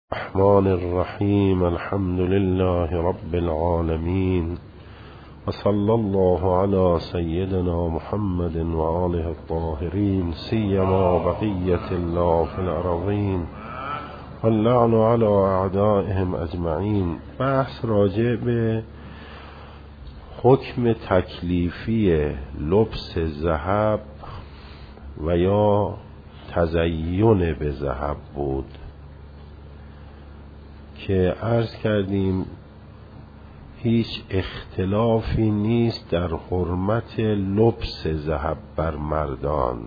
الرحمن الرحیم الحمد لله رب العالمین وصلی الله علی سیدنا محمد و آله الطاهرین سیما بقیة الله فی الارضین واللعن علی اعدائهم اجمعین. بحث راجع به حکم تکلیفی لبس ذهب و یا تزین به ذهب بود که عرض کردیم هیچ اختلافی نیست در حرمت لبس ذهب بر مردان،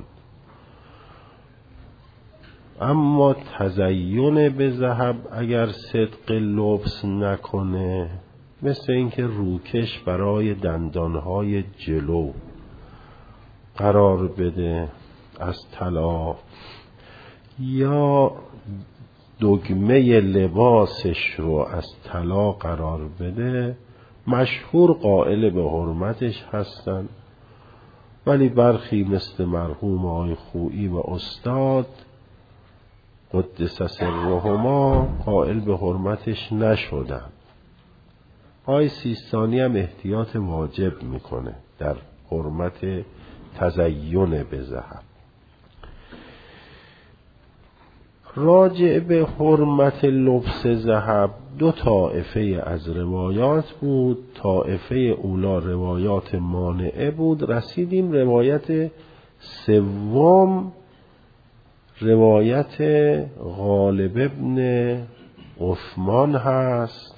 اما تزین به ذهب اگر صدق لبس نکنه، مثل اینکه روکش برای دندانهای جلو قرار بده از طلا یا دگمه لباسش رو از طلا قرار بده، مشهور قائل به حرمتش هستن، ولی برخی مثل مرحوم آقای خویی و استاد قدس سرهما قائل به حرمتش نشدن. آقای سیستانی هم احتیاط واجب میکنه در حرمت تزین به ذهب. راجع به حرمت لبس ذهب دو طائفه از روایات بود. طائفه اولا روایات مانعه بود. رسیدیم روایت سوم، روایت غالب ابن عثمان هست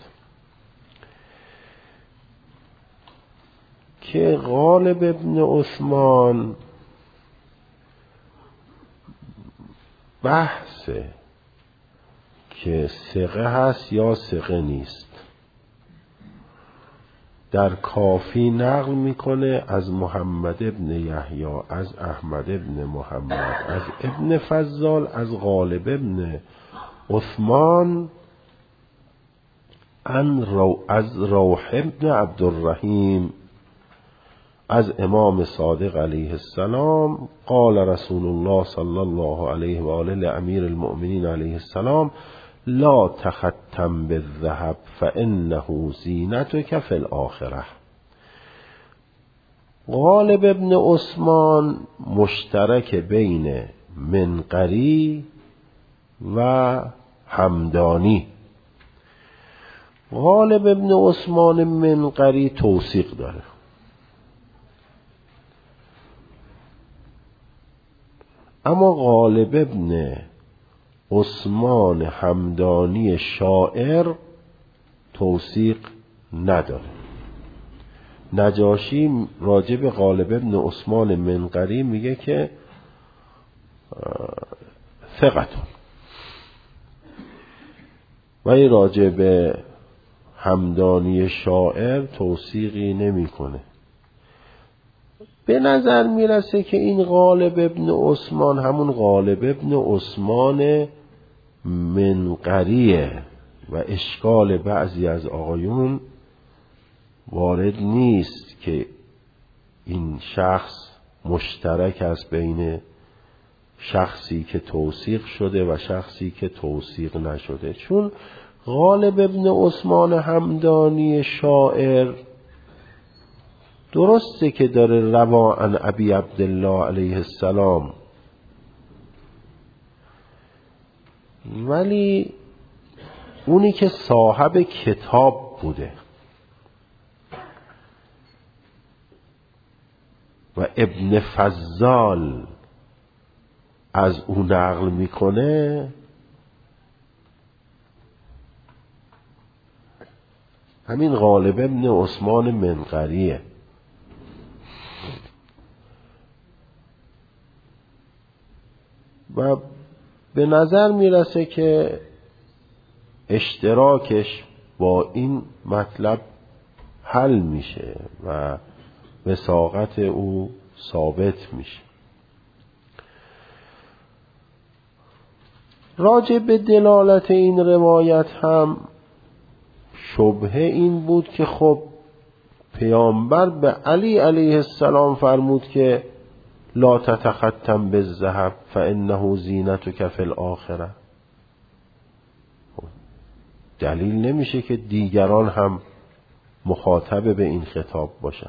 که غالب ابن عثمان بحثه که ثقه هست یا ثقه نیست. در کافی نقل میکنه از محمد ابن یحیی، از احمد ابن محمد، از ابن فضال، از غالب ابن عثمان، از روح ابن عبدالرحیم، از امام صادق علیه السلام قال رسول الله صلی الله علیه و آله لامیر المؤمنین علیه السلام لا تختم بالذهب فانه زینتک فی الاخره. غالب ابن عثمان مشترک بین منقری و همدانی. غالب ابن عثمان منقری توثیق داره، اما غالب ابن عثمان همدانی شاعر توثیق نداره. نجاشی راجع به غالب ابن عثمان منقری میگه که ثقتون، ولی راجع به همدانی شاعر توثیقی نمیکنه. به نظر میرسه که این غالب ابن عثمان همون غالب ابن عثمان منقریه و اشکال بعضی از آقایون وارد نیست که این شخص مشترک است بین شخصی که توثیق شده و شخصی که توثیق نشده، چون غالب ابن عثمان همدانی شاعر درسته که داره روا عن ابی عبدالله علیه السلام، ولی اونی که صاحب کتاب بوده و ابن فضال از اون نقل میکنه، همین غالب ابن عثمان منقریه. و به نظر میرسه که اشتراکش با این مطلب حل میشه و وثاقت او ثابت میشه. راجع به دلالت این روایت هم شبهه این بود که خب پیامبر به علی علیه السلام فرمود که لا تتختم بالذهب فانه زینتک فی الاخره. دلیل نمیشه که دیگران هم مخاطب به این خطاب باشن.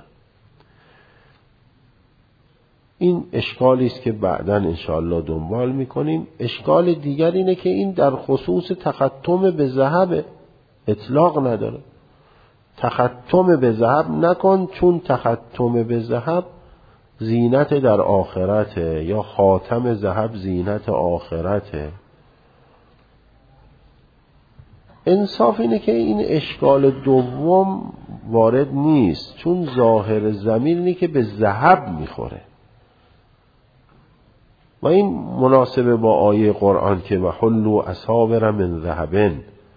این اشکالی است که بعداً انشاءالله دنبال میکنیم. اشکال دیگر اینه که این در خصوص تختم به ذهب اطلاق نداره. تختم به ذهب نکن، چون تختم به ذهب زینت در آخرته، یا خاتم ذهب زینت آخرته. انصاف اینه که این اشکال دوم وارد نیست، چون ظاهر ضمیر اینه که به ذهب میخوره و این مناسبه با آیه قرآن که وحلوا اساور من ذهب.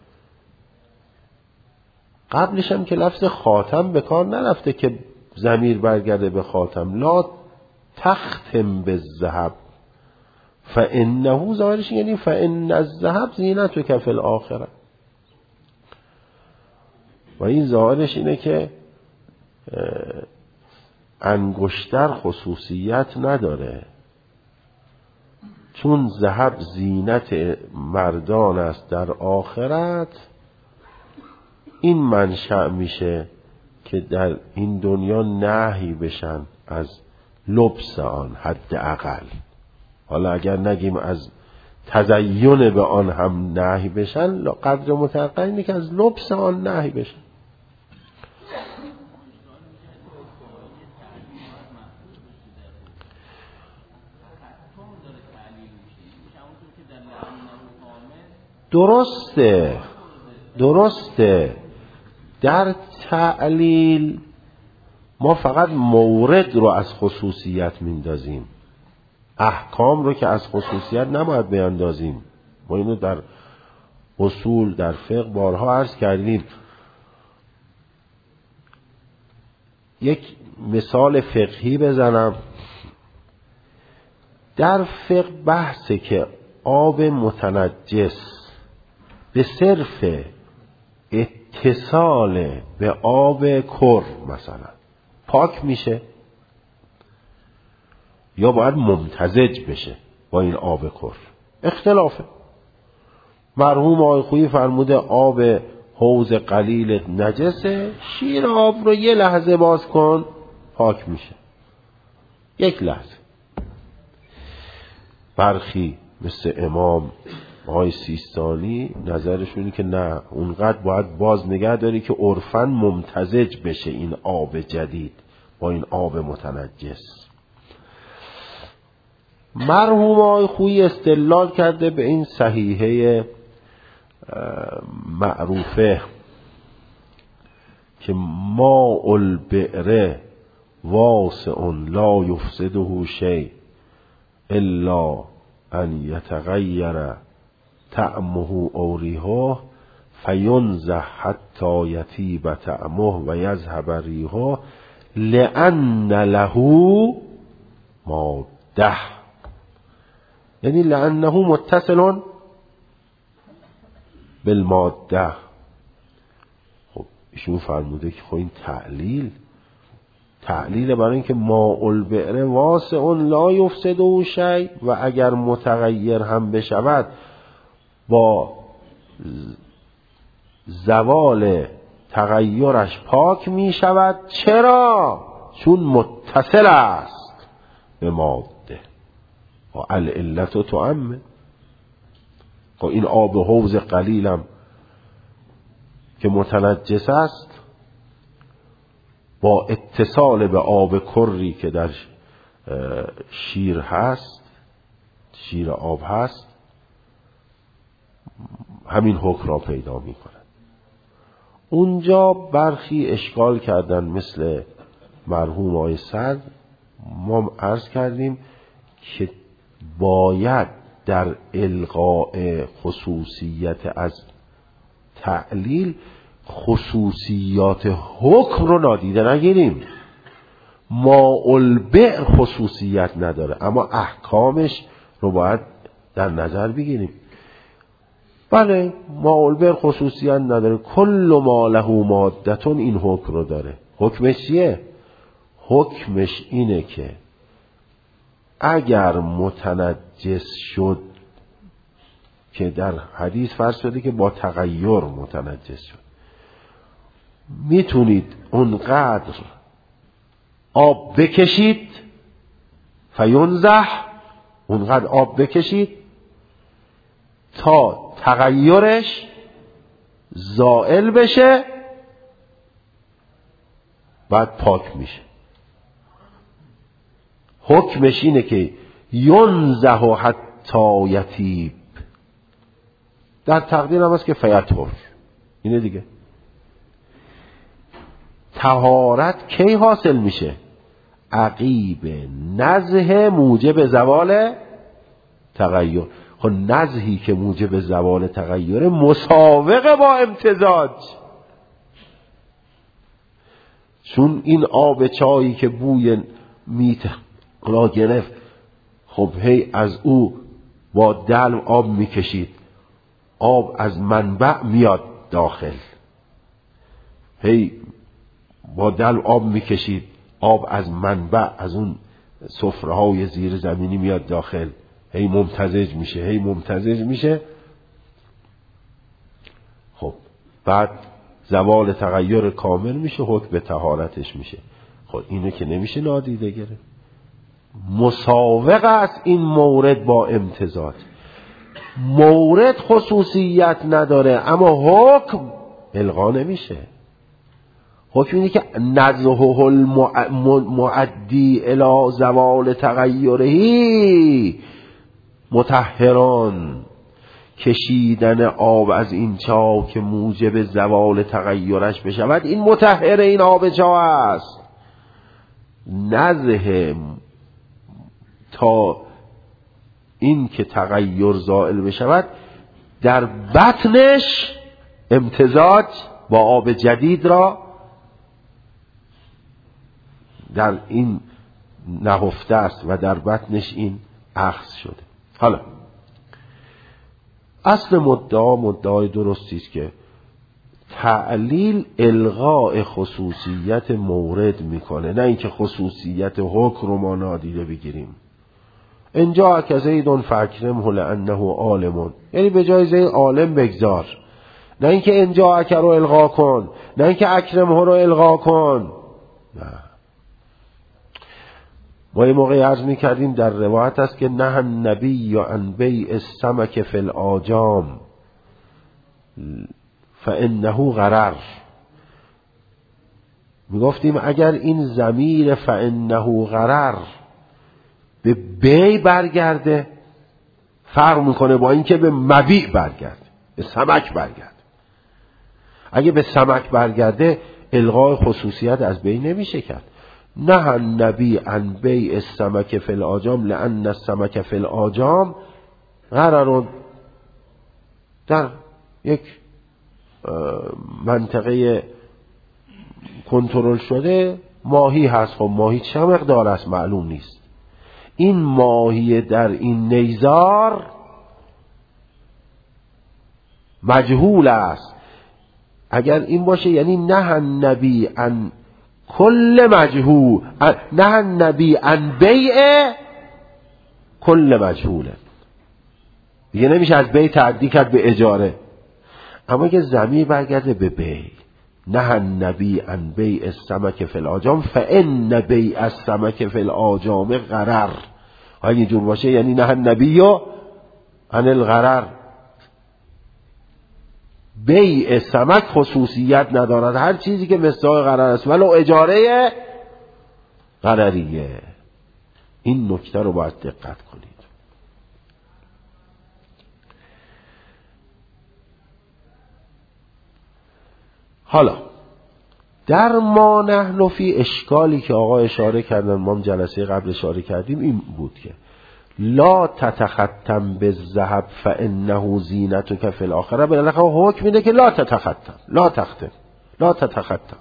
قبلش هم که لفظ خاتم به کار نرفته که ضمیر برگرده به خاتم. لا تختم بالذهب فانه، ظاهرش یعنی فان الذهب زینتک فی الاخره. و این ظاهرش اینه که انگشتر خصوصیت نداره، چون ذهب زینت مردان است در آخرت. این منشأ میشه که در این دنیا نهی بشن از لبس آن حداقل. حالا اگر نگیم از تزین به آن هم نهی بشن، قدر متوقع اینه که از لبس آن نهی بشن. درسته در تعلیل ما فقط مورد رو از خصوصیت میندازیم، احکام رو که از خصوصیت نباید بیندازیم. ما اینو در اصول در فقه بارها عرض کردیم. یک مثال فقهی بزنم. در فقه بحثه که آب متنجس به صرف اتصال به آب کر مثلا پاک میشه یا باید ممتزج بشه با این آب کر. اختلافه. مرحوم آقای خویی فرموده آب حوض قلیل نجسه، شیر آب رو یه لحظه باز کن پاک میشه، یک لحظه. برخی مثل امام آقای سیستانی نظرشونی که نه، اونقدر باید باز نگه داری که عرفاً ممتزج بشه این آب جدید با این آب متنجس. مرحوم آقای خویی استدلال کرده به این صحیحه معروفه که ماء البئر واسع لا یفسده شیء الا ان یتغیر طعمه او ریحه فینزح حتی یطیب طعمه و یذهب ریحه لأن له ماده، یعنی لأنه متصل بالماده. خب ایشون فرموده که خب این تعلیل برای اینکه ماء البئر واسع لا یفسده شیء، و اگر متغیر هم بشود با زوال تغیرش پاک می شود. چرا؟ چون متصل است به ماده و العلت تعم. این آب حوض قلیلم که متنجس است با اتصال به آب کری که در شیر هست، شیر آب هست، همین حکم را پیدا می کند. اونجا برخی اشکال کردن مثل مرحوم آقای سعد. ما عرض کردیم که باید در الغاء خصوصیت از تعلیل خصوصیات حکم رو نادیده نگیریم. ماء البئر خصوصیت نداره اما احکامش رو باید در نظر بگیریم. بله ماء البئر خصوصیت نداره، کل ما له مادتون این حکم رو داره. حکمش چیه؟ حکمش اینه که اگر متنجس شد که در حدیث فرض شده که با تغییر متنجس شد، میتونید اونقدر آب بکشید، فینزح، اونقدر آب بکشید تا تغییرش زائل بشه، بعد پاک میشه. حکمش اینه که ینزح حتی یطیب، در تقدیر هم هست که فیطهر، اینه دیگه. طهارت کی حاصل میشه؟ عقیب نزح موجب زوال تغییر. خب نزحی که موجب زوال تغییر مساوقه با امتزاج، چون این آب چایی که بوی میت را گرفت، خب هی از او با دلو آب میکشید، آب از منبع میاد داخل، هی با دلو آب میکشید، آب از منبع، از اون سفره‌های زیر زمینی میاد داخل، هی ممتزج میشه، هی ممتزج میشه. خب بعد زوال تغییر کامل میشه، حکم به طهارتش میشه. خب اینو که نمیشه نادیده گرفت. مساوق است این مورد با امتزاج. مورد خصوصیت نداره اما حکم الغا نمیشه. حکم اینه که نزهه المعدی الی زوال تغییرهی مطهران، کشیدن آب از این چا که موجب زوال تغییرش بشود این مطهر این آب چا است. نزه تا این که تغییر زائل بشود، در بطنش امتزاج با آب جدید را در این نهفته است و در بطنش این اخذ شده. حالا اصل مدعای درستی است که تعلیل الغاء خصوصیت مورد میکنه، نه اینکه خصوصیت حکم رو ما نادیده بگیریم. اینجا که زیدون فاکرمه لانه عالم، یعنی به جای زید عالم بگذار، نه اینکه اینجا اکر رو الغا کن، نه اینکه اکرمه رو الغا کن. نه، ما یه موقعی عرض میکردیم در روایت است که نه النبی عن بیع السمک فی الآجام فانه غرر. میگفتیم اگر این ضمیر فانه غرر به بی برگرده فرق میکنه با اینکه به مبیع برگرده، به سمک برگرده. اگه به سمک برگرده الغای خصوصیت از بین نمیشه کرد. نه النبی عن بیع السمک فی الآجام لان السمک فی الآجام غرر. در یک منطقه کنترل شده ماهی هست، خب ماهی چه مقدار است معلوم نیست. این ماهی در این نیزار مجهول است. اگر این باشه یعنی نه النبی عن کل مجهول، نه النبی عن بیع کل مجهوله، دیگه نمیشه از بیع تعدی کرد به اجاره. اما که ضمیر برگرده به بیع، نه النبی عن بیع السمک فی الآجام فان بیع السمک فی الآجام غرر. اگه جور باشه یعنی نه النبی عن الغرر، بیع سمک خصوصیت ندارد، هر چیزی که مصداق غرر است ولو اجاره غرریه. این نکته رو باید دقت کنید. حالا در ما نحن فی اشکالی که آقا اشاره کردن، ما هم جلسه قبل اشاره کردیم، این بود که لا تتختم بالذهب فانه زینتک فی الاخره. بالاخره حکم اینه که لا تتختم، لا تختم، لا تتختم.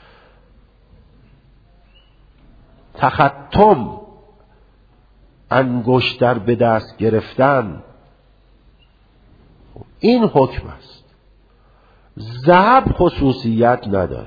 تختم انگشتر به دست گرفتن، این حکم است. ذهب خصوصیت نداره.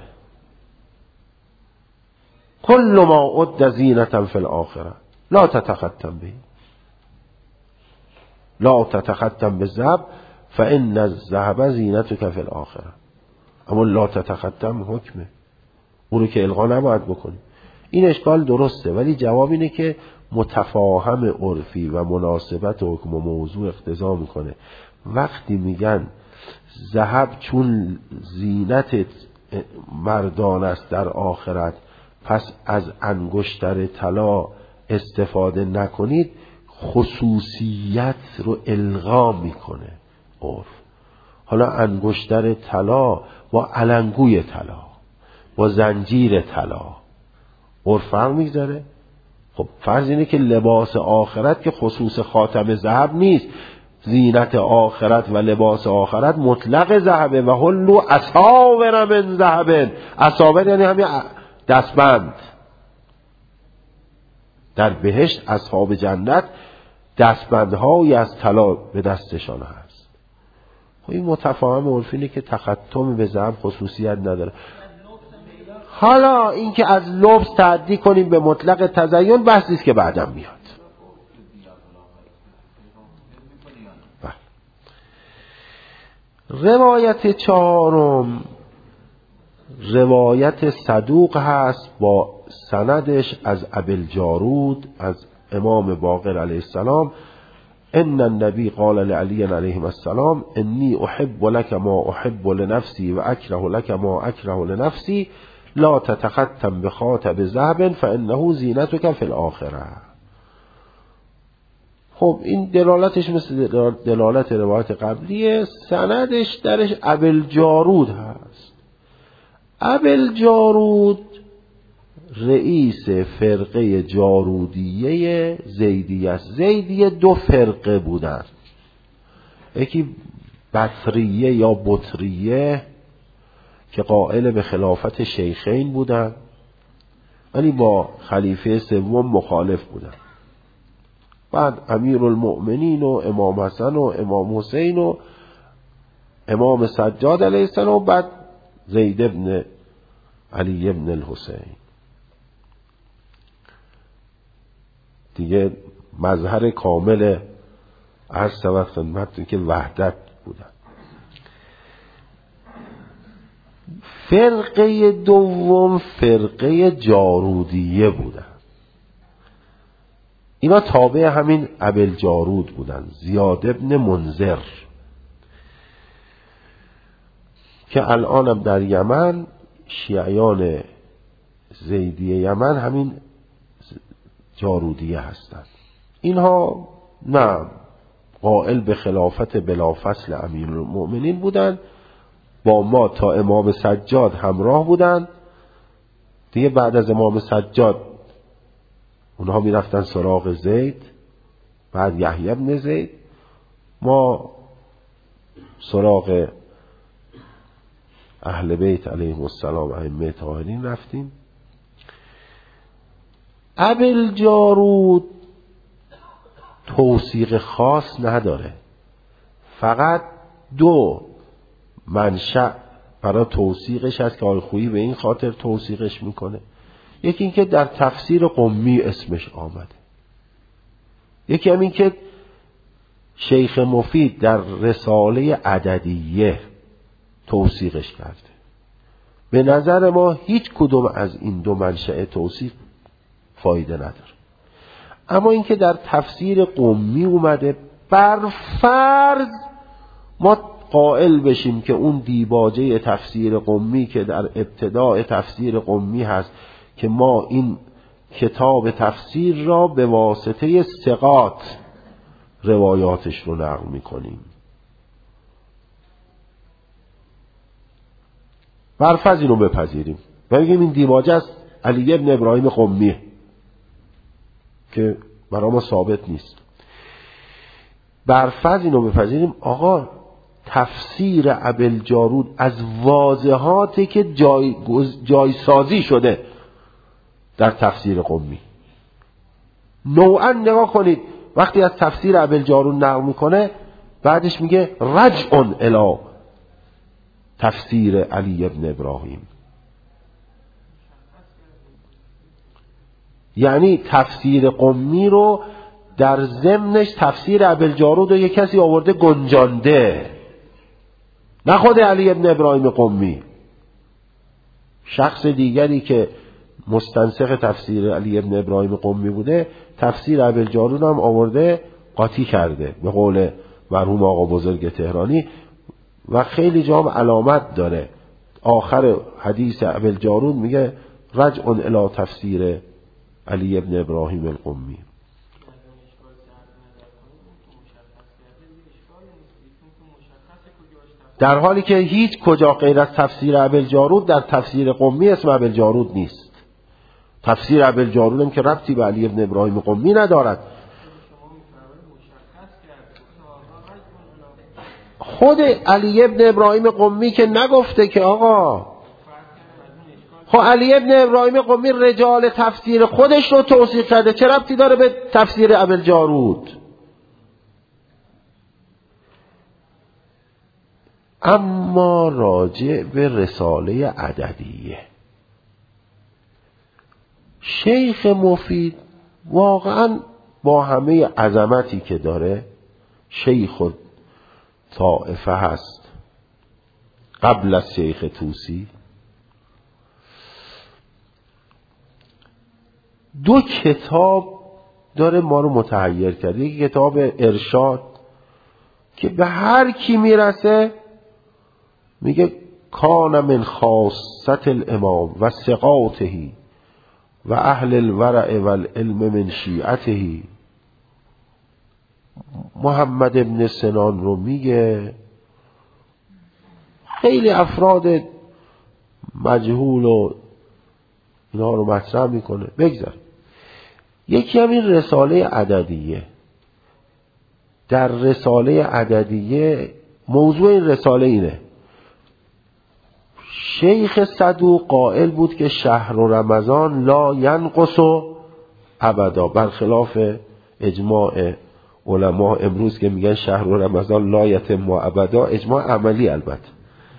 کل ما عد زینتا فی الاخره لا تتختم به. لا تتختم بالذهب فان الذهب زینتک فی الاخره. اما لا تتختم حکمه، اون رو که الغا نباید بکنی. این اشکال درسته، ولی جواب اینه که متفاهم عرفی و مناسبت حکم و موضوع اقتضا میکنه وقتی میگن ذهب چون زینت مردان است در آخرت پس از انگشتر طلا استفاده نکنید، خصوصیت رو الغا میکنه عرف. حالا انگشتر طلا با علنگوی طلا با زنجیر طلا عرف فرق میگذاره. خب فرض اینه که لباس آخرت که خصوص خاتم ذهب نیست، زینت آخرت و لباس آخرت مطلق ذهبه. و حلو اساور من ذهب، اساور یعنی همین دستبند. در بهشت اصحاب جنت دستبندهایی از طلا به دستشان هست. خب این متفاهم عرفینه که تختم به ذهب خصوصیت نداره. حالا این که از لبس تعدی کنیم به مطلق تزیین بحثی است که بعداً میاد. روایت چهارم روایت صدوق هست با سندش از ابوالجارود از امام باقر علیه السلام: ان النبی قال لعلی علیه السلام انی احب لك ما احب لنفسی و اکره لك ما اکره لنفسی لا تتختم بخاتم ذهب فانه زینتک فی الاخره. خب این دلالتش مثل دلالت روایت قبلیه، سندش درش ابوالجارود هست. ابوالجارود رئیس فرقه جارودیه زیدیه است. زیدیه دو فرقه بودن، یکی بطریه یا بطریه که قائل به خلافت شیخین بودن ولی با خلیفه سوم مخالف بودن. بعد امیرالمؤمنین و امام حسن و امام حسین و امام سجاد علیه السلام، بعد زید ابن علی ابن الحسین. دیگه مظهر کامل عرض شود خدمتتون که وحدت بودن. فرقه دوم فرقه جارودیه بودن. اینا تابع همین ابوالجارود بودن، زیاد ابن منذر که الان هم در یمن شیعیان زیدیه یمن همین جارودیه هستند. اینها نه قائل به خلافت بلافصل امیرالمؤمنین بودن، با ما تا امام سجاد همراه بودن. دیگه بعد از امام سجاد اونها می رفتن سراغ زید، بعد یحیی ابن زید، ما سراغ اهل بیت علیهم السلام ائمه طاهرین رفتیم. ابوالجارود توثیق خاص نداره، فقط دو منشأ برای توثیقش هست که آقای خویی به این خاطر توثیقش میکنه. یکی این که در تفسیر قمی اسمش آمده، یکی هم این که شیخ مفید در رساله عددیه توثیقش کرده. به نظر ما هیچ کدوم از این دو منشأ توثیق فایده نداره. اما این که در تفسیر قمی اومده، بر فرض ما قائل بشیم که اون دیباجه تفسیر قمی که در ابتداء تفسیر قمی هست که ما این کتاب تفسیر را به واسطه ثقات روایاتش رو نقل میکنیم، برفرض اینو بپذیریم و بگیم این دیباجه از علی ابن ابراهیم قمی که برای ما ثابت نیست. برفرض اینو بپذیریم آقا تفسیر ابوالجارود از واضحاتی که جایسازی شده در تفسیر قمی. نوعا نگاه کنید وقتی از تفسیر ابوالجارود نقل میکنه بعدش میگه رجع الی تفسیر علی ابن ابراهیم، یعنی تفسیر قمی رو در ضمنش تفسیر ابوالجارود رو یک کسی آورده گنجانده، نه خود علی ابن ابراهیم قمی، شخص دیگری که مستنسخ تفسیر علی ابن ابراهیم قمی بوده تفسیر ابوالجارود هم آورده قاطی کرده به قول مرحوم آقا بزرگ تهرانی و خیلی جام علامت داره. آخر حدیث ابوالجارود میگه رجع الی تفسیر علی ابن ابراهیم القمی. در حالی که هیچ کجا غیر از تفسیر ابوالجارود در تفسیر قمی اسم ابوالجارود نیست. تفسیر ابوالجارود هم که ربطی به علی ابن ابراهیم قمی ندارد. خود علی ابن ابراهیم قمی که نگفته که آقا، خب علی ابن ابراهیم قمی رجال تفسیر خودش رو توصیف کرده، چه ربطی داره به تفسیر ابوالجارود؟ اما راجع به رساله عددیه، شیخ مفید واقعا با همه عظمتی که داره شیخ طائفه هست قبل از شیخ طوسی، دو کتاب داره ما رو متحیر کرده. یکی کتاب ارشاد که به هر کی میرسه میگه کان من خاصت الامام و ثقاته و اهل الورع والعلم من شیعته. محمد ابن سنان رو میگه، خیلی افراد مجهول و اینا رو مطرح میکنه. بگذار یکی همین رساله عددیه. در رساله عددیه موضوع این رساله اینه، شیخ صدوق قائل بود که شهر رمضان لا ینقص ابدا، برخلاف اجماع علما امروز که میگن شهر رمضان لا یتم ابدا، اجماع عملی البته.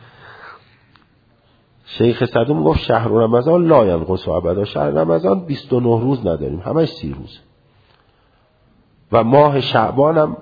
شیخ صدوق گفت شهر رمضان لا ینقص ابدا، شهر رمضان 29 روز نداریم، همش 30 روز و ماه شعبان هم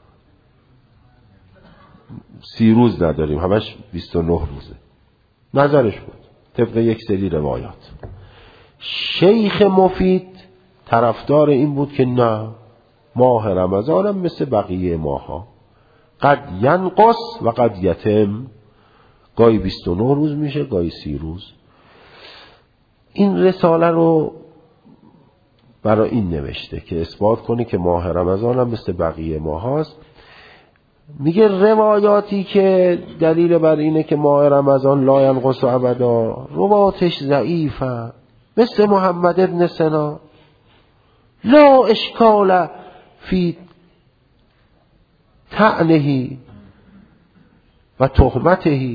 30 روز نداریم، همش 29 روزه. نظرش بود طبق یک سری روایات. شیخ مفید طرفدار این بود که نه، ماه رمضان هم مثل بقیه ماها قد ینقص و قد یتم، گاهی 29 روز میشه گاهی 30 روز. این رساله رو برای این نوشته که اثبات کنه که ماه رمضان هم مثل بقیه ماه هاست. میگه روایاتی که دلیل بر اینه که ماه رمضان لا ینقص ابدا روایاتش ضعیفه، مثل محمد ابن سنا لا اشکال فی طعنه و تهمته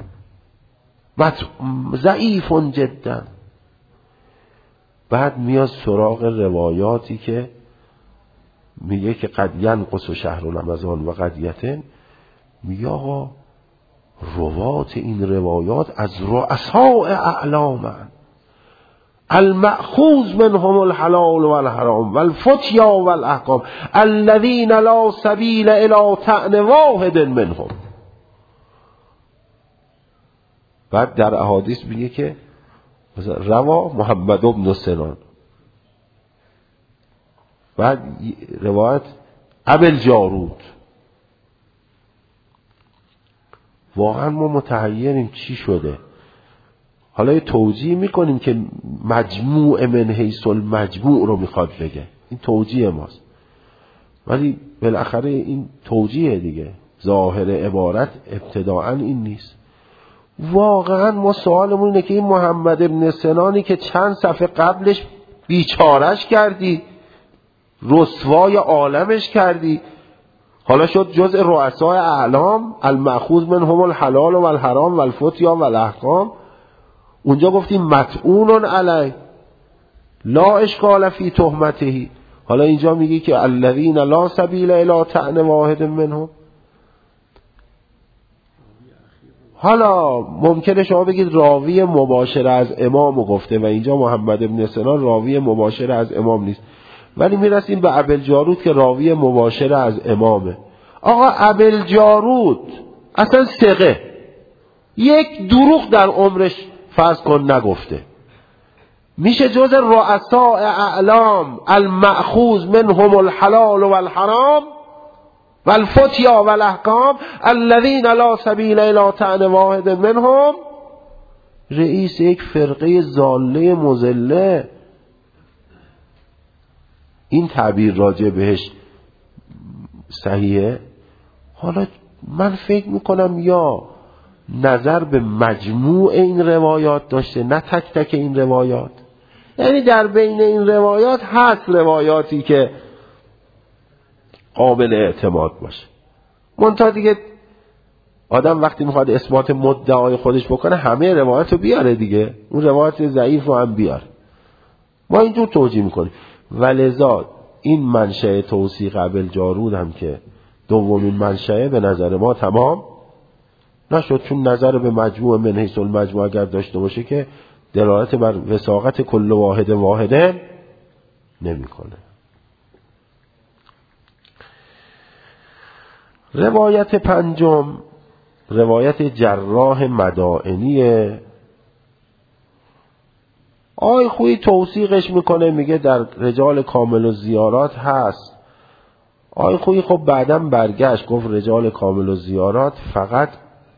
ضعیف جدا. بعد میاد سراغ روایاتی که میگه که قد ینقص شهر رمضان و قد یتم، میگه آقا روات این روایات از رؤساء اعلامن المأخوذ منهم الحلال والحرام والفتیا والاحکام الذين لا سبیل الی طعن واحد منهم. بعد در احادیث میگه که روا محمد ابن سنان، بعد روایت ابوالجارود. واقعا ما متحیریم چی شده. حالا یه توجیه میکنیم که مجموع من حیث المجموع رو میخواد بگه، این توجیه ماست، ولی بالاخره این توجیه دیگه، ظاهر عبارت ابتداعا این نیست. واقعا ما سوالمون اینه که این محمد ابن سنانی که چند صفحه قبلش بیچارش کردی، رسوای عالمش کردی، حالا شد جزء رؤسای اعلام المأخوذ منهم الحلال والحرام والفتیا والاحکام. اونجا گفتیم مطعون علی لا اشکال فی تهمته، حالا اینجا میگی که الذین لا سبیل الی طعن واحد منهم. حالا ممکنه شما بگید راوی مباشر از امامو گفته و اینجا محمد ابن سنان راوی مباشر از امام نیست، ولی میرسیم به ابوالجارود که راوی مباشر از امامه. آقا ابوالجارود اصلا ثقه، یک دروغ در عمرش فرض کن نگفته، میشه جز رؤساء اعلام المأخوذ منهم الحلال والحرام والفتیا والاحکام الذين لا سبیل الی طعن واحد منهم. رئیس یک فرقه ضاله مضله، این تعبیر راجع بهش صحیحه؟ حالا من فکر میکنم یا نظر به مجموع این روایات داشته، نه تک تک این روایات. یعنی در بین این روایات هست روایاتی که قابل اعتماد باشه، منتها دیگه آدم وقتی میخواد اثبات مدعای خودش بکنه همه روایت رو بیاره دیگه، اون روایت ضعیف رو هم بیاره. ما اینجور توجیه میکنیم. ولذا این منشأ توثیق ابوالجارود هم که دومین منشأ به نظر ما تمام نشد، چون نظر به مجموع من حیث المجموع اگر داشته باشه که دلالت بر وثاقت کل واحده نمیکنه. روایت پنجم روایت جراح مدائنیه. آی خویی توثیقش میکنه، میگه در رجال کامل و زیارات هست. آی خویی خب بعداً برگشت گفت رجال کامل و زیارات فقط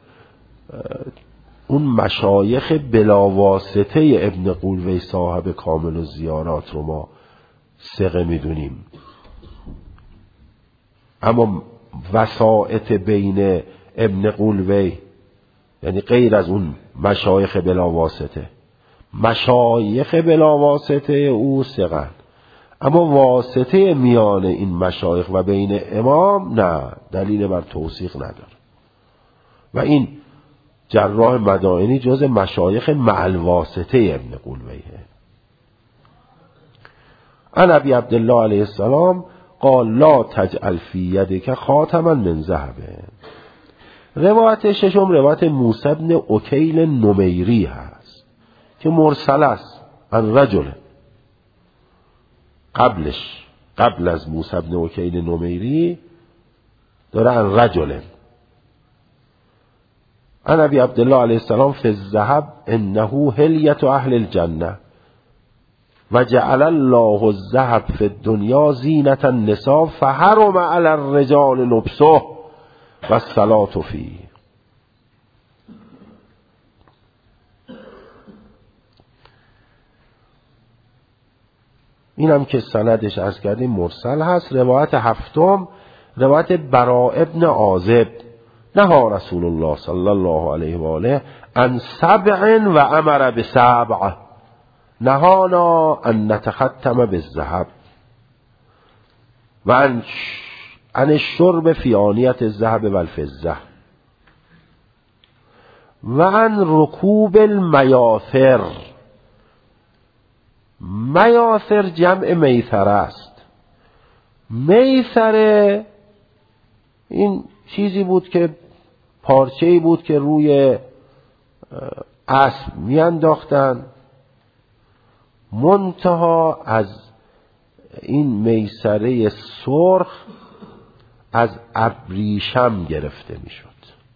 اون مشایخ بلاواسطه ابن قولوی صاحب کامل و زیارات رو ما ثقه میدونیم، اما وسائط بین ابن قولوی یعنی غیر از اون مشایخ بلاواسطه، مشایخ بلاواسطه او ثقه، اما واسطه میان این مشایخ و بین امام نه، دلیل بر توثیق نداره. و این جراح مدائنی جز مشایخ مع الواسطه ابن قولویه. عن ابی عبدالله علیه السلام قال لا تجعل فی یدک خاتما من ذهب. روایت ششم روایت موسی بن عکیل نمیری هست که مرسل است عن رجل. قبل از موسی بن عکیل نمیری داره عن رجل عن ابی عبدالله علیه السلام فی الذهب انه هلیت اهل الجنه و جعل الله الذهب فی الدنیا زینة النساء فحرم علی الرجال لبسه و الصلاة فیه. اینم که سندش عرض کردیم مرسل هست. روایت هفتم روایت براء ابن عازب نهى رسول الله صلی الله علیه و آله عن سبع و امر بسبع نهانا ان نتختم بالذهب و عن الشرب فی آنیة الذهب والفضة و عن رکوب المیاثر. میاثر جمع میثره است. میثره این چیزی بود که پارچه‌ای بود که روی اسب میانداختن، منتها از این میسره سرخ از ابریشم گرفته میشد.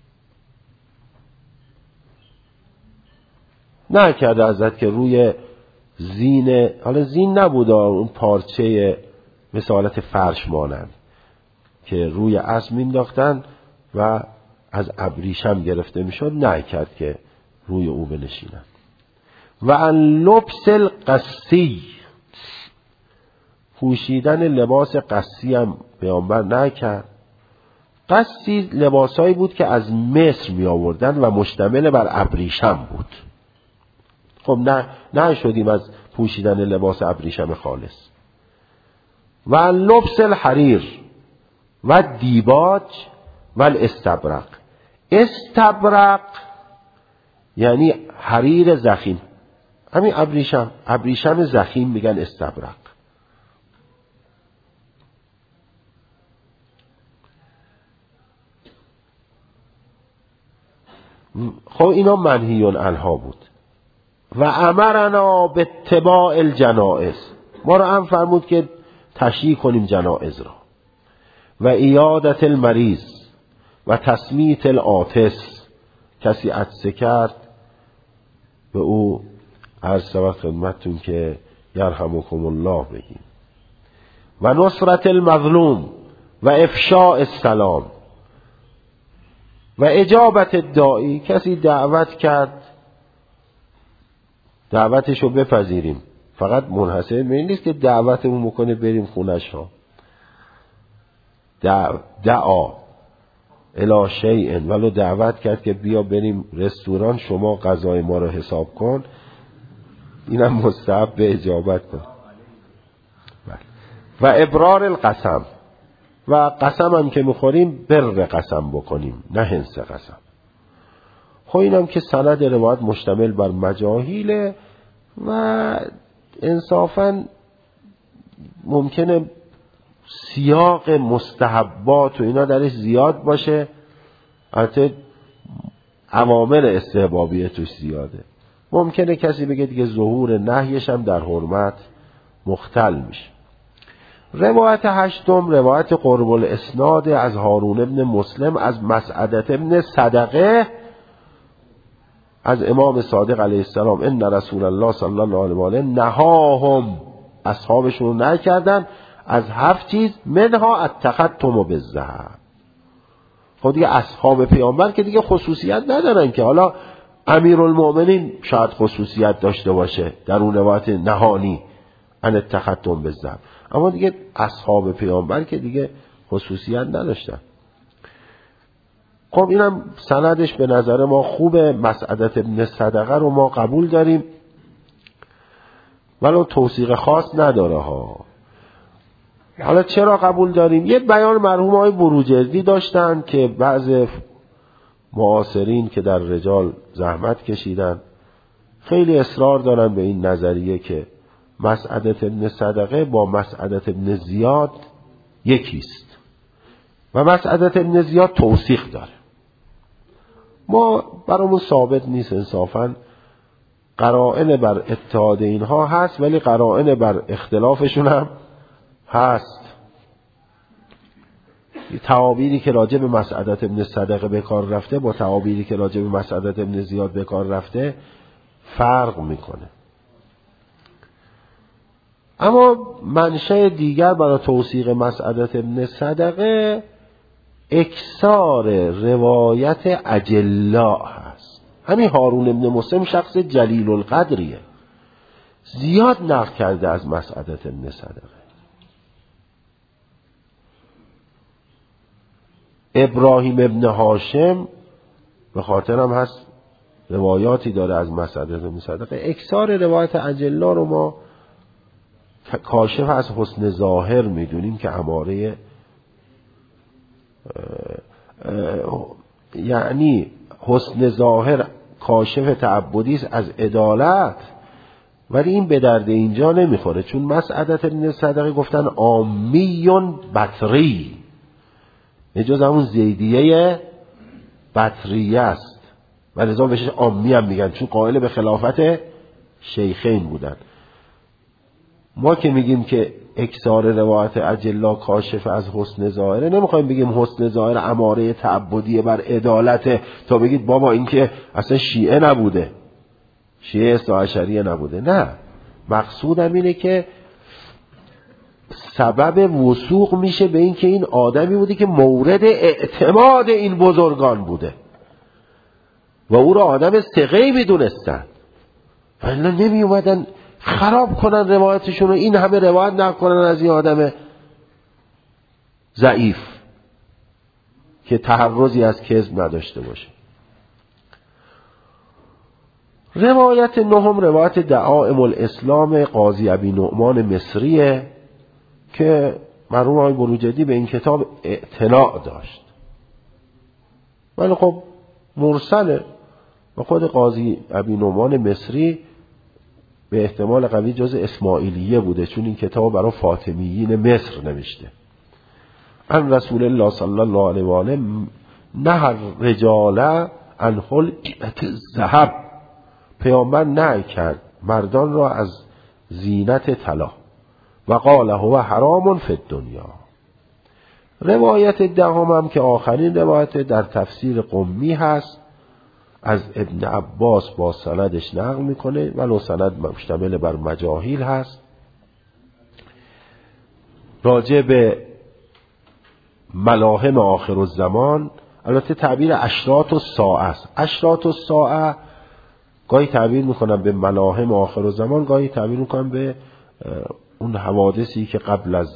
نه کرده ازت که روی زین، حالا زین نبود، اون پارچه مثل حالت فرش مانند که روی اسب مینداختن و از ابریشم گرفته میشد، نه کرد که روی او بنشینن. و ان لبس القسی، پوشیدن لباس قسی هم پیامبر نکرد. قسی لباسایی بود که از مصر می آوردن و مشتمل بر ابریشم بود. خب نه شدیم از پوشیدن لباس ابریشم خالص. و ان لبس الحریر و دیباج و الاستبرق. استبرق یعنی حریر زخیم، همین ابریشم زخیم میگن استبرق. خب اینا منهی عنها بود. و امرنا باتباع الجنائز، ما رو هم فرمود که تشییع کنیم جنائز را و عیادت المریض و تسمیت العاطس، کسی عطسه کرد به او عرض شود خدمتتون که یرحمکم الله بگیم و نصرت المظلوم و افشاء السلام و اجابت الداعی، کسی دعوت کرد دعوتشو بپذیریم، فقط منحصر به این نیست که دعوتمون بکنه بریم خونش ها. دعا الی شیء، ولو دعوت کرد که بیا بریم رستوران شما غذای ما رو حساب کن، اینم مستحب به اجابت کن. و ابرار القسم، و قسم هم که میخوریم بر قسم بکنیم نه حنث قسم. خب اینم که سند روایت مشتمل بر مجاهیله و انصافاً ممکنه سیاق مستحبات و اینا درش زیاد باشه، البته اوامر استحبابیه توش زیاده. ممکنه کسی بگه دیگه ظهور نهیش هم در حرمت مختل میشه. روایت هشتم روایت قرب الاسناد از هارون ابن مسلم از مسعدة ابن صدقه از امام صادق علیه السلام ان رسول الله صلی الله علیه و آله نهاهم، اصحابشون رو نکردن از 7 چیز، منها التختم بالذهب. خب دیگه اصحاب پیامبر که دیگه خصوصیت ندارن که، حالا امیرالمؤمنین شاید خصوصیت داشته باشه در اون روایت نهانی عن التختم بالذهب، اما دیگه اصحاب پیامبر که دیگه خصوصیت نداشتن. خب اینم سندش به نظر ما خوبه، مسعدة ابن صدقه رو ما قبول داریم ولو توثیق خاص نداره ها. حالا چرا قبول داریم؟ یه بیان مرحوم آقای بروجردی داشتن که بعض معاصرین که در رجال زحمت کشیدن خیلی اصرار دارن به این نظریه که مسعدة ابن صدقه با مسعدة ابن زیاد یکیست و مسعدة ابن زیاد توثیق داره. ما برامون ثابت نیست انصافاً، قرائن بر اتحاد اینها هست ولی قرائن بر اختلافشون هم هست. تعابیری که راجع به مسعدة ابن صدقه به کار رفته با تعابیری که راجع به مسعدة ابن زیاد به کار رفته فرق میکنه. اما منشأ دیگر برای توثیق مسعدة ابن صدقه اکثار روایت اجلاء هست. همین هارون ابن مسلم شخص جلیل القدریه، زیاد نقل کرده از مسعدة ابن صدقه. ابراهیم ابن هاشم به خاطرم هست روایاتی داره از مسعدة ابن صدقه. اکثار روایت اجلاء رو ما کاشف از حسن ظاهر میدونیم که اماره یعنی حسن ظاهر کاشف تعبدی است از عدالت، ولی این به درد اینجا نمیخوره، چون مسعدة ابن صدقه گفتن عامیون بطری، اجاز همون زیدیه بطریه است و لذا بهش عامی هم میگن چون قائل به خلافت شیخین بودن. ما که میگیم که اکثار روایت اجلا کاشف از حسن ظاهره، نمیخوایم بگیم حسن ظاهر اماره تعبدیه بر عدالت تا بگید بابا این که اصلا شیعه نبوده، شیعه اثناعشریه نبوده. نه، مقصودم اینه که سبب وثوق میشه به این که این آدمی بوده که مورد اعتماد این بزرگان بوده و او را آدم ثقه‌ای میدونستن، ولی نمی اومدن خراب کنن روایتشون رو، این همه روایت نقل کنن از این آدم ضعیف که تحرزی از کذب نداشته باشه. روایت نهم روایت دعائم الاسلام قاضی ابی نعمان مصریه که مرحوم آقای بروجردی به این کتاب اطلاع داشت ولی خب مرسله و خود قاضی ابی نعمان مصری به احتمال قوی جز اسماعیلیه بوده، چون این کتاب برای فاطمیین مصر نوشته. ان رسول الله صلی الله علیه و آله نهر رجال عن حلقة الذهب، پیامبر نهی کرد مردان را از زینت طلا. و قال هو حرام فی الدنیا. روایت دهم هم که آخرین روایت در تفسیر قمی هست، از ابن عباس با سندش نقل میکنه، ولو سند مشتمل بر مجاهیل هست، راجع به ملاهم آخر الزمان. البته تعبیر اشراط الساعه است. اشراط الساعه گاهی تعبیر میکنن به ملاهم آخر الزمان، گاهی تعبیر میکنن به اون حوادثی که قبل از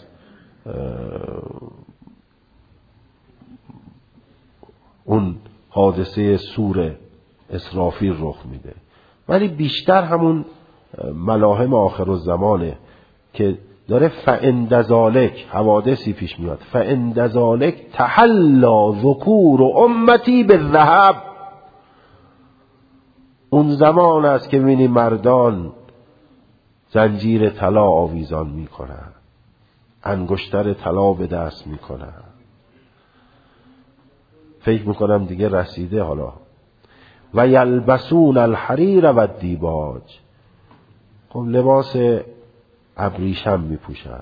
اون حادثه سور اسرافیل رخ میده، ولی بیشتر همون ملاهم آخر الزمانه که داره فعند ذالک حوادثی پیش میاد. فعند ذالک تحلا ذکور امتی بالذهب. اون زمان است که می‌بینی مردان زنجیر طلا آویزان میکنن، انگشتر طلا به دست میکنن، فکر میکنم دیگه رسیده حالا. و یلبسون الحریر و الدیباج، خب لباس ابریشم میپوشن.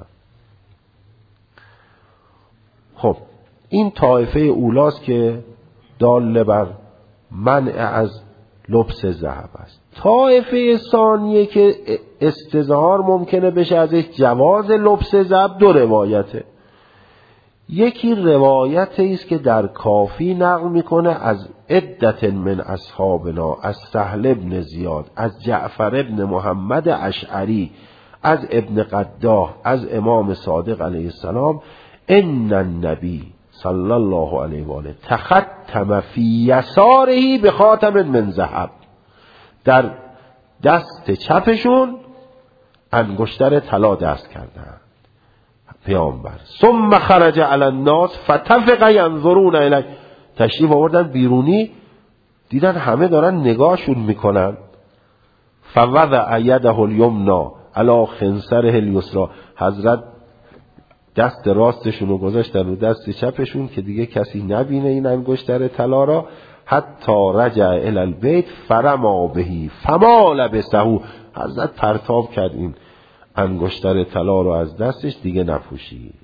خب این طایفه اولاست که دال بر منع از لبس ذهب است. طایفه ثانیه که استظهار ممکنه بشه ازش جواز لبس ذهب، دو روایته. یکی روایت است که در کافی نقل میکنه از عدت من اصحابنا، از سهل بن زیاد، از جعفر بن محمد اشعری، از ابن قداه، از امام صادق علیه السلام، ان النبی صلی الله علیه و آله تختم فی یساره بخاتم من ذهب. در دست چپشون انگشتر طلا دست کردند پیامبر. ثم خرج علی الناس فتفق ینظرون الیه، تشریف آوردن بیرونی، دیدن همه دارن نگاهشون میکنن. فوضع یده الیمنا علی خنصره الیسرا، حضرت دست راستشون رو گذاشتن رو دست چپشون که دیگه کسی نبینه این انگشتر طلا را. حتی رجع الی البیت فرما بهی فما لبسه، حضرت پرتاب کرد این انگشتر طلا رو از دستش، دیگه نپوشید.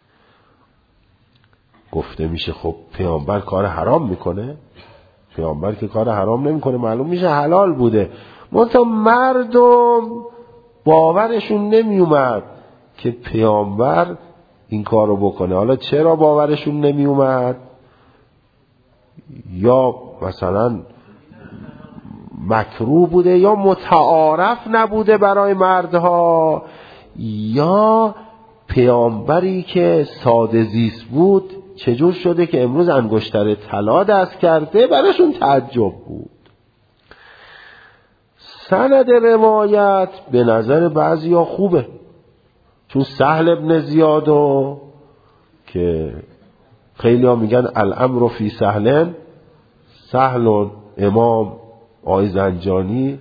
گفته میشه خب پیامبر کار حرام میکنه؟ پیامبر که کار حرام نمیکنه، معلوم میشه حلال بوده. منتها مردم باورشون نمیومد که پیامبر این کار رو بکنه. حالا چرا باورشون نمیومد؟ یا مثلا مکروه بوده، یا متعارف نبوده برای مردها، یا پیامبری که ساده زیست بود چجور شده که امروز انگشتر طلا دست کرده، براشون تعجب بود. سند روایت به نظر بعضیا خوبه، چون سهل بن زیادو که خیلی ها میگن الامر فی سهل، سهل امام آقای زنجانی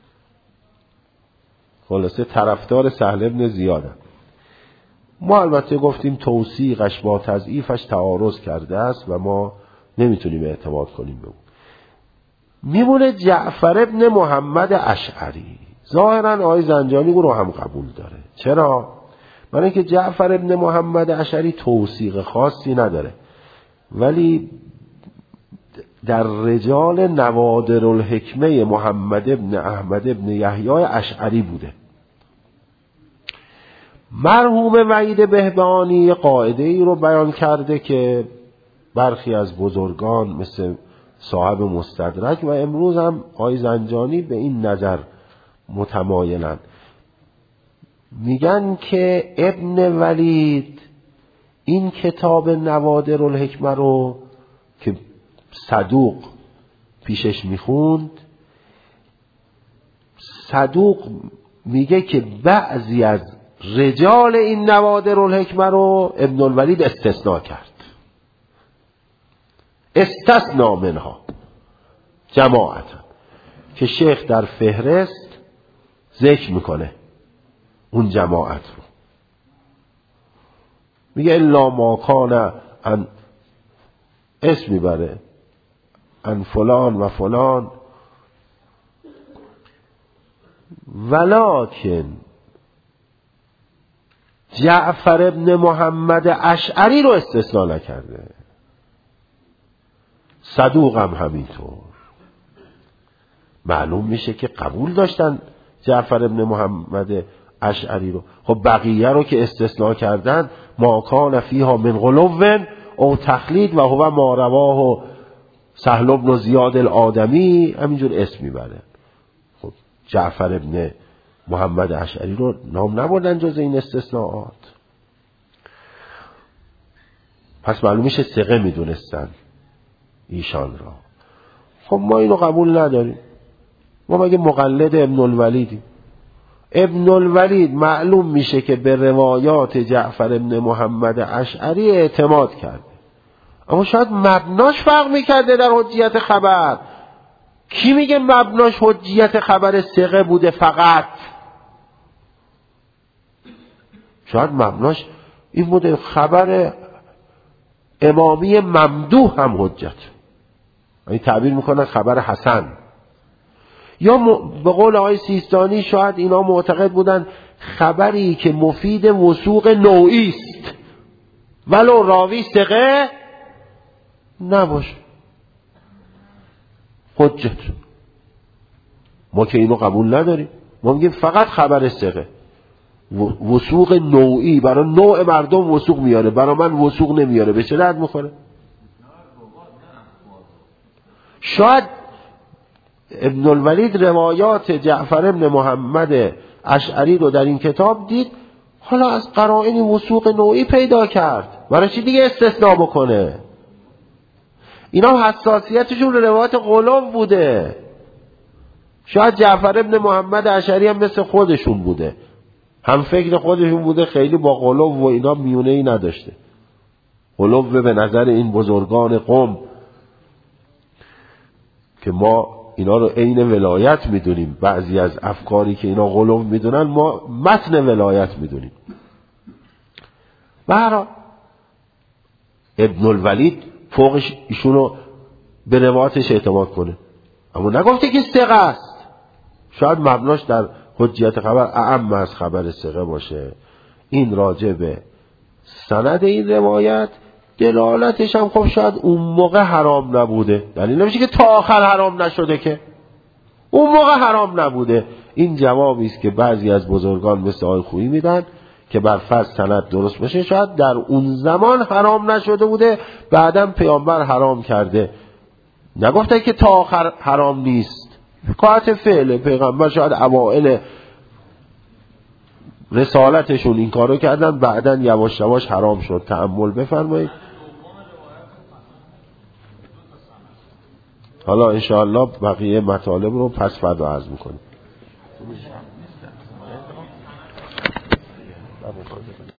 خلاصه طرفدار سهل بن زیاده. ما البته گفتیم توثیقش با تضعیفش تعارض کرده است و ما نمیتونیم اعتماد کنیم به اون. میمونه جعفر ابن محمد اشعری. ظاهرا آقای زنجانی او رو هم قبول داره. چرا؟ برای اینکه جعفر ابن محمد اشعری توثیق خاصی نداره، ولی در رجال نوادر الحکمه محمد ابن احمد ابن یحیی اشعری بوده. مرحوم وحید بهبهانی قاعده ای رو بیان کرده که برخی از بزرگان مثل صاحب مستدرک و امروز هم آقای زنجانی به این نظر متمایلن. میگن که ابن ولید این کتاب نوادر الحکمه رو که صدوق پیشش میخوند، صدوق میگه که بعضی از رجال این نوادر الحکمه رو ابن الولید استثناء کرد، استثناء منها جماعتا، که شیخ در فهرست ذکر میکنه اون جماعت رو، میگه الا ما کان ان اسم میبره ان فلان و فلان، ولکن جعفر ابن محمد اشعری رو استثناء نکرده. صدوق هم همینطور. معلوم میشه که قبول داشتن جعفر ابن محمد اشعری رو. خب بقیه رو که استثناء کردن، ما کان فیها من غلو او تخلید و هو ما رواه سهل بن زیاد الآدمی، همینجور اسم میبره. خب جعفر ابن محمد اشعری رو نام نبردن جز این استثناءات. پس معلوم میشه ثقه میدونستن ایشان را. خب ما اینو قبول نداریم. ما مگه مقلد ابن الولیدیم؟ ابن الولید معلوم میشه که به روایات جعفر ابن محمد اشعری اعتماد کرده، اما شاید مبناش فرق میکرده در حجیت خبر. کی میگه مبناش حجیت خبر ثقه بوده فقط؟ شاید مبناش این بوده خبر امامی ممدوح هم حجت، این تعبیر میکنن خبر حسن. یا به قول آقای سیستانی شاید اینا معتقد بودن خبری که مفید وثوق نوعی است ولو راوی ثقه نباشه حجت. ما که اینو قبول نداریم. ما میگیم فقط خبر ثقه. وثوق نوعی برای نوع مردم وثوق میاره، برای من وثوق نمیاره، به چه درد میخوره؟ شاید ابن الولید روایات جعفر ابن محمد اشعری رو در این کتاب دید، حالا از قرائن وثوق نوعی پیدا کرد، برای چی دیگه استثناء بکنه؟ اینا حساسیتشون رو روایات غلو بوده. شاید جعفر ابن محمد اشعری هم مثل خودشون بوده، هم فکر خودشون بوده، خیلی با غلو و اینا میونه ای نداشته. غلو به نظر این بزرگان قوم که ما اینا رو عین ولایت میدونیم، بعضی از افکاری که اینا غلو میدونن ما متن ولایت میدونیم. برای ابن الولید فوقش ایشونو به روایتش اعتماد کنه، اما نگفته که ثقه است. شاید مبناش در حجیت خبر اعم از خبر ثقه باشه. این راجع به سند این روایت. دلالتش هم خب شاید اون موقع حرام نبوده، دلیل نمیشه که تا آخر حرام نشده، که اون موقع حرام نبوده. این جوابی است که بعضی از بزرگان مثل آقای خویی میدن که بر فرض سند درست باشه، شاید در اون زمان حرام نشده بوده، بعدم پیامبر حرام کرده، نگفته که تا آخر حرام نیست. حکایت فعل پیغمبر شاید اوائل رسالتشون این کارو کردن، بعدن یواش یواش حرام شد. تأمل بفرمایید. حالا انشاءالله بقیه مطالب رو پس فردا عرض میکنیم.